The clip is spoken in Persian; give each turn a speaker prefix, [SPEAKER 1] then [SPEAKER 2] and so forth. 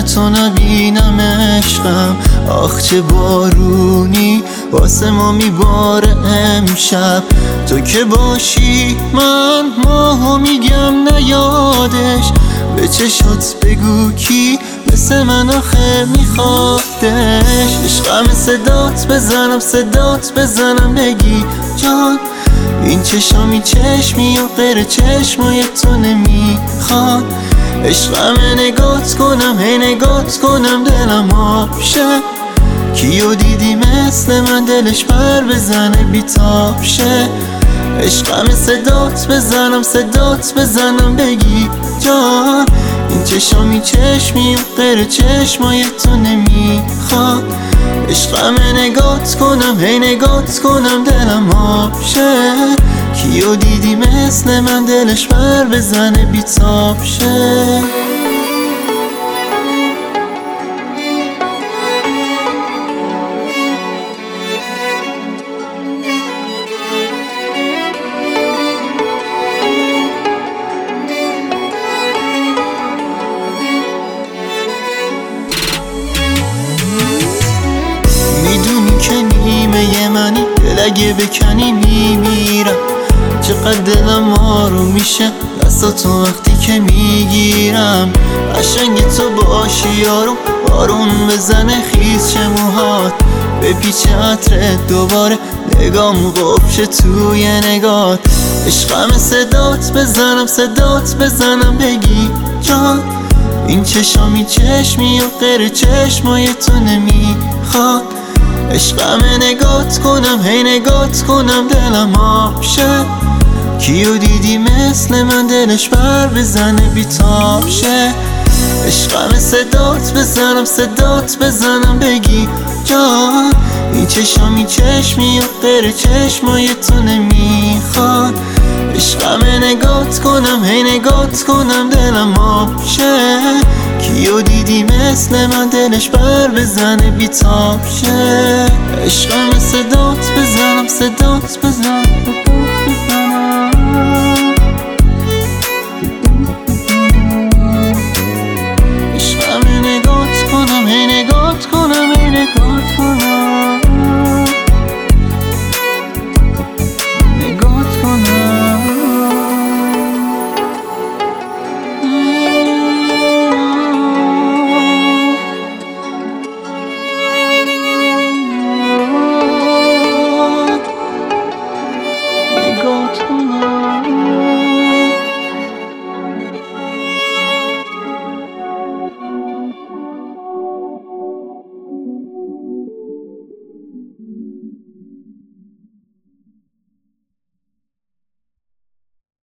[SPEAKER 1] تو نبینم عشقم. آخ چه بارونی واسه ما میباره امشب. تو که باشی من ماهو میگم نیادش. به چشات بگو کی مثل من آخه میخوادش. عشقم صدات بزنم بگی جان. این چشامی چشمی و غیر چشمای تو نمیخواد. عشقم نگات کنم دلم آب شه. کیو دیدی مثل من دلش پر بزنه بیتاب شه. عشقم صدات بزنم بگی جان. این چشامی چشمی و غیر چشمای تو نمیخواد. عشقم نگات کنم دلم آب شه. کیو دیدی مثل من دلش پر بزنه بیتاب شه. نیمه منی دل اگه بکنی میمیرم. چقدر دلم آروم میشه دستاتو وقتی که میگیرم. قشنگ تو باشی یارو بارون بزنه خیز چه موهات. به پیچ عطرت دوباره نگام قفشه توی نگات. عشقم صدات بزنم بگی جان. این چشامی چشمی و غیر چشمای تو نمیخواد. عشقم نگات کنم دلم آب شه. کیو دیدی مثل من دلش پر بزنه بیتاب شه. عشقم صدات بزنم بگی جان. این چشامی چشمی و غیر چشمای تو نمیخواد. عشقم نگات کنم دلم آب شه. کیو دیدی مثل من دلش پر بزنه بیتاب شه. عشقم صدات بزنم